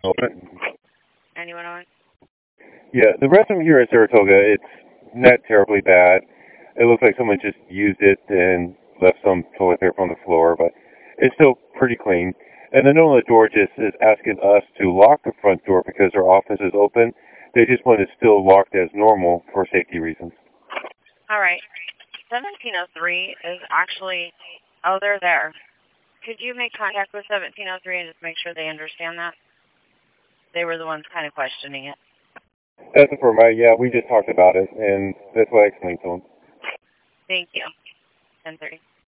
Anyone on? Yeah, the restroom here at Saratoga, it's not terribly bad. It looks like someone just used it and left some toilet paper on the floor, but it's still pretty clean. And the owner of the door just is asking us to lock the front door because our office is open. They just want it still locked as normal for safety reasons. All right. 1703 is actually, oh, they're there. Could you make contact with 1703 and just make sure they understand that? They were the ones kind of questioning it. That's the firm. Yeah, we just talked about it, and that's what I explained to them. Thank you. 10:30.